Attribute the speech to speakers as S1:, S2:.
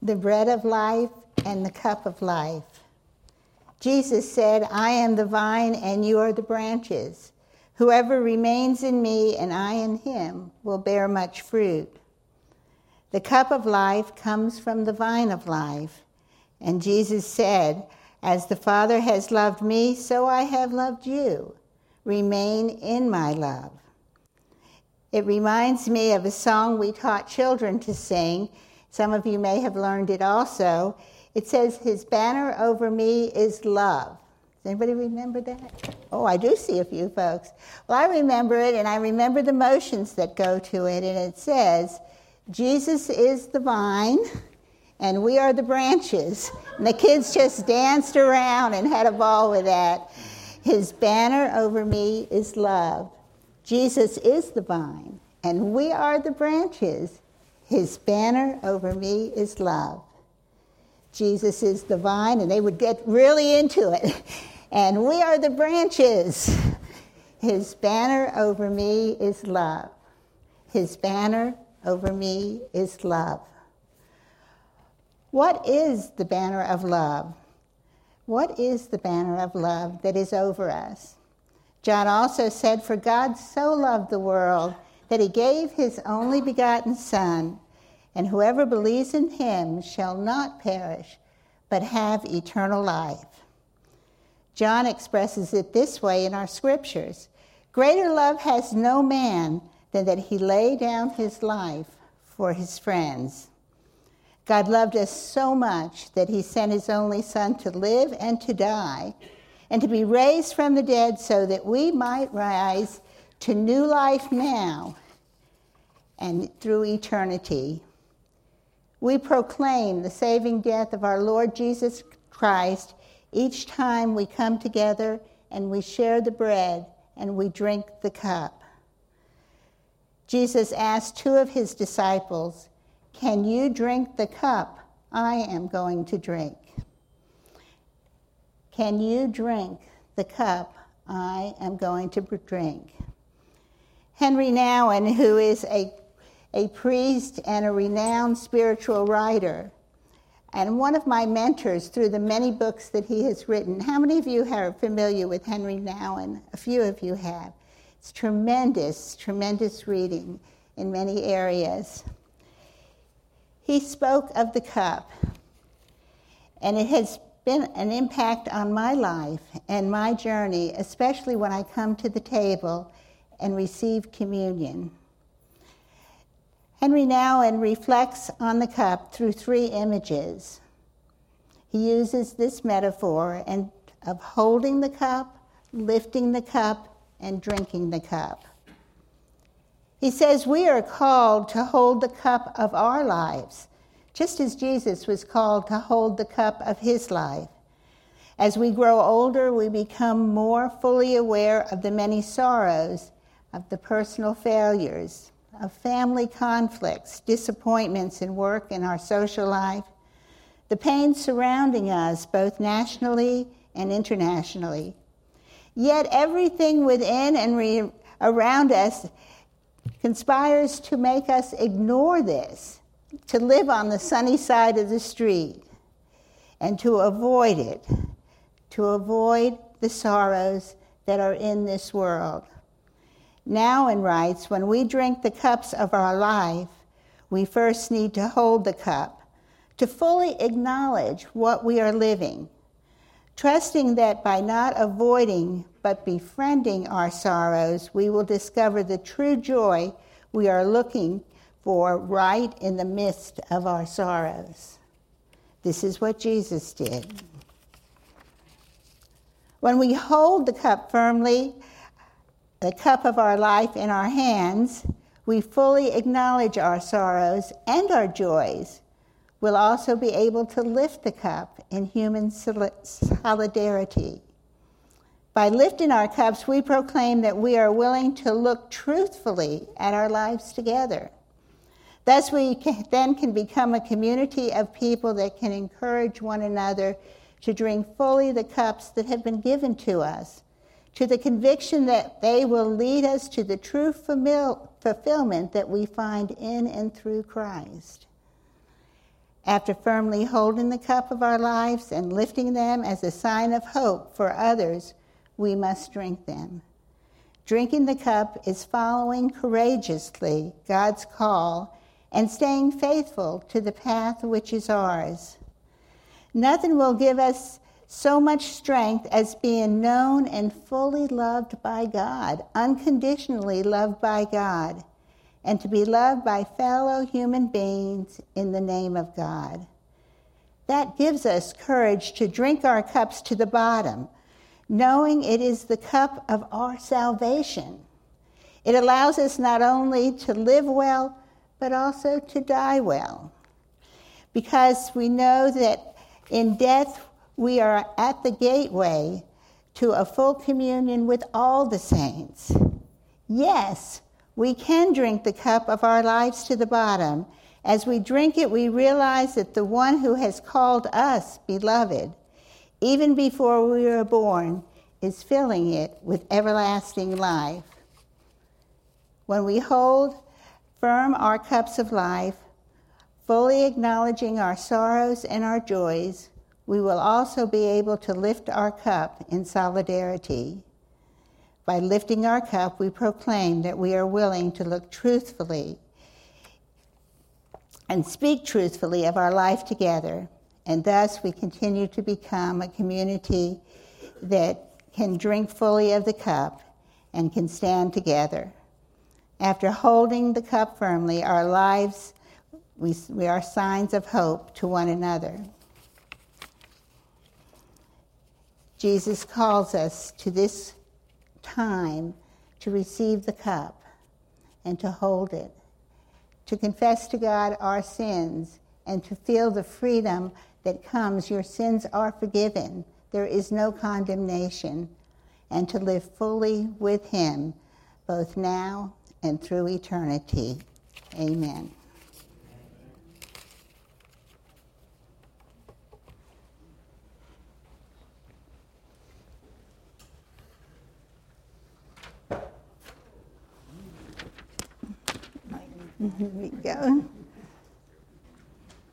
S1: the bread of life and the cup of life. Jesus said, I am the vine and you are the branches. Whoever remains in me and I in him will bear much fruit. The cup of life comes from the vine of life. And Jesus said, as the Father has loved me, so I have loved you. Remain in my love. It reminds me of a song we taught children to sing. Some of you may have learned it also. It says, his banner over me is love. Does anybody remember that? Oh, I do see a few folks. Well, I remember it, and I remember the motions that go to it. And it says, Jesus is the vine, and we are the branches. And the kids just danced around and had a ball with that. His banner over me is love. Jesus is the vine, and we are the branches. His banner over me is love. Jesus is the vine, and they would get really into it. And we are the branches. His banner over me is love. His banner over me is love. What is the banner of love? What is the banner of love that is over us? John also said, for God so loved the world that he gave his only begotten Son, and whoever believes in him shall not perish, but have eternal life. John expresses it this way in our scriptures. Greater love has no man than that he lay down his life for his friends. God loved us so much that he sent his only Son to live and to die, and to be raised from the dead so that we might rise to new life now and through eternity. We proclaim the saving death of our Lord Jesus Christ each time we come together and we share the bread and we drink the cup. Jesus asked two of his disciples, can you drink the cup I am going to drink? Can you drink the cup I am going to drink? Henry Nouwen, who is a priest and a renowned spiritual writer, and one of my mentors through the many books that he has written. How many of you are familiar with Henry Nouwen? A few of you have. It's tremendous, tremendous reading in many areas. He spoke of the cup, and it has been an impact on my life and my journey, especially when I come to the table and receive communion. Henry Nouwen reflects on the cup through three images. He uses this metaphor of holding the cup, lifting the cup, and drinking the cup. He says we are called to hold the cup of our lives, just as Jesus was called to hold the cup of his life. As we grow older, we become more fully aware of the many sorrows, of the personal failures, of family conflicts, disappointments in work and our social life, the pain surrounding us both nationally and internationally. Yet everything within and around us conspires to make us ignore this, to live on the sunny side of the street, and to avoid it, to avoid the sorrows that are in this world. Nouwen writes, when we drink the cups of our life, we first need to hold the cup, to fully acknowledge what we are living, trusting that by not avoiding but befriending our sorrows, we will discover the true joy we are looking for right in the midst of our sorrows. This is what Jesus did. When we hold the cup firmly, the cup of our life in our hands, we fully acknowledge our sorrows and our joys. We'll also be able to lift the cup in human solidarity. By lifting our cups, we proclaim that we are willing to look truthfully at our lives together. Thus, we then can become a community of people that can encourage one another to drink fully the cups that have been given to us, to the conviction that they will lead us to the true fulfillment that we find in and through Christ. After firmly holding the cup of our lives and lifting them as a sign of hope for others, we must drink them. Drinking the cup is following courageously God's call and staying faithful to the path which is ours. Nothing will give us so much strength as being known and fully loved by God, unconditionally loved by God, and to be loved by fellow human beings in the name of God. That gives us courage to drink our cups to the bottom, knowing it is the cup of our salvation. It allows us not only to live well, but also to die well, because we know that in death we are at the gateway to a full communion with all the saints. Yes, we can drink the cup of our lives to the bottom. As we drink it, we realize that the one who has called us beloved, even before we were born, is filling it with everlasting life. When we hold firm our cups of life, fully acknowledging our sorrows and our joys, we will also be able to lift our cup in solidarity. By lifting our cup, we proclaim that we are willing to look truthfully and speak truthfully of our life together, and thus we continue to become a community that can drink fully of the cup and can stand together. After holding the cup firmly, our lives, we are signs of hope to one another. Jesus calls us to this time to receive the cup and to hold it, to confess to God our sins and to feel the freedom that comes. Your sins are forgiven. There is no condemnation, and to live fully with him both now and through eternity. Amen. Here we go.